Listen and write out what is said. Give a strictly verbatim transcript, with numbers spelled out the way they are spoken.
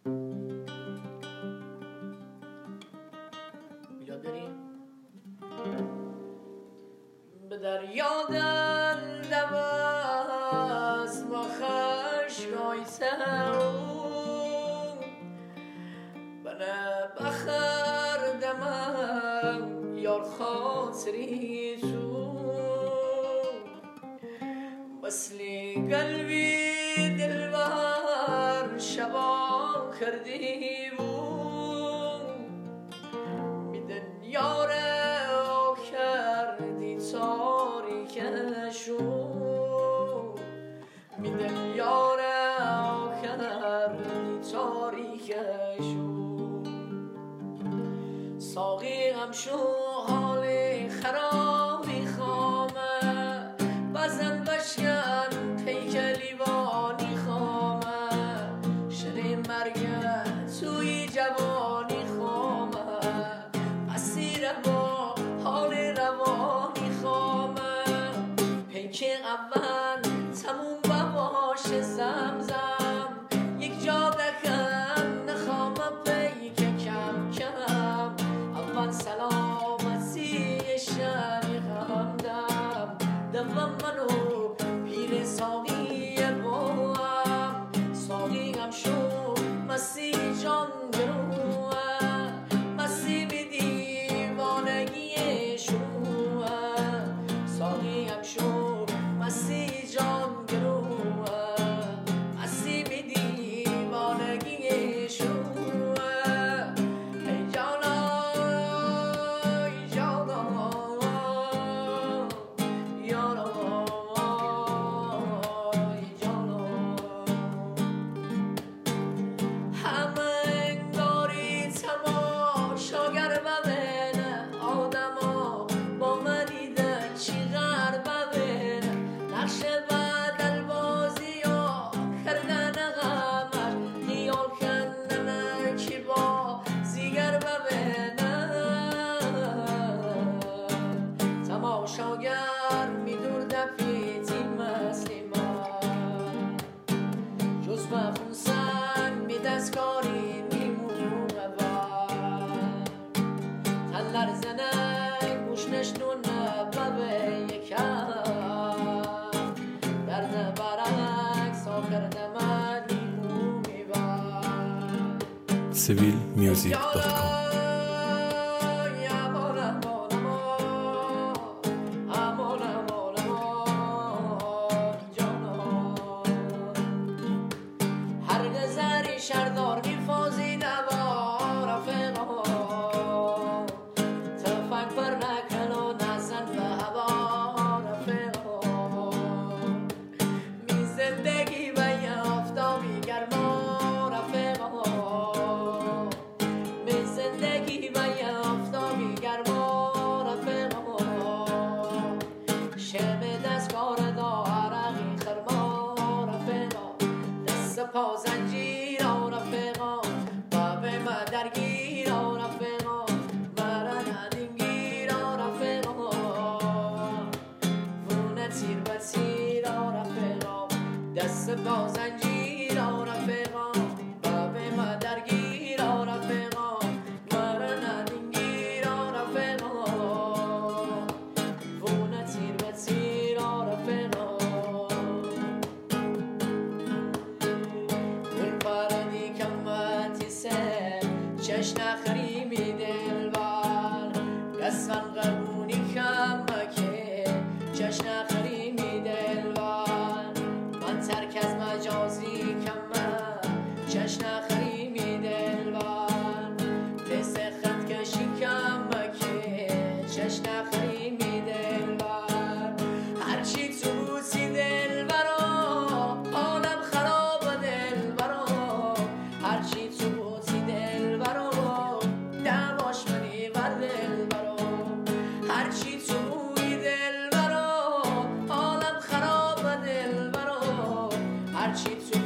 بیاد بریم به دریا دل دوست و خشگای سرو بنه بخر دمم یار خاطری تو مثلی قلبی دلبر شبا کردی بود میدن یاره کردی تاریکشو میدن یاره کردی تاریکشو ساقی هم شو حالی خرابی خامه بزن بشکن پیک لیوانی خامه شنی مرگه توی جوانی خامه اسیر با حال روانی خامه پیک اول تموم بباش زمزم یک جا دکن نخوامه پیک کم کم اول سلامتی شنی همدم دوم منو پیر ساقی بوام ساقی هم شو مسیح جان گروه مسیح بی دیوانگی شوه ساقی هم شو مسیح جان گروه مسیح بی دیوانگی شوه ای جانا ای جانا یارا ای جانا همه انگاری تماشاگر ببینه آدما با من دیده چی غرب ببینه نقش بدل بازی ها کردن غمر خیال کندن کی با زیگر ببینه تماشاگر میدور دفیتی مثلی من جز بخونسن می دستکاری میمونه بر تن لرزنه گوش نشنونه ببه یکم درد برعکس آخر دمن میمونی بر سیویل میوزیک دات کام شردار میفازی نوا رفقا تفنگ پر نکن و نزن به هوا رفقا می زندگی و یه آفتابی گرما رفقا می زندگی و یه آفتابی گرما رفقا شم دستکار دا عرقی خرما رفقا دست پا زنجیر رفقا بابه ما درگیر رفقا مرا ندینگیر رفقا وونه تیر و تیر رفقا دست با زنجیر رفقا بابه ما درگیر رفقا مرا ندینگیر رفقا وونه تیر و تیر رفقا چش نخری می دل بر قصفن قربونی کمکه چش نخری می دل بر من ترک از مجازی کمه چش نخری می دل بر دست خط کشی کمکه چش نخری می دل بر هرچی تو بوسی دل برا حالم خراب دل برا هرچی تو بوسی دل برا دواش منی بر دل برا هرچی تو بوی دل برا حالم خراب دل برا هرچی تو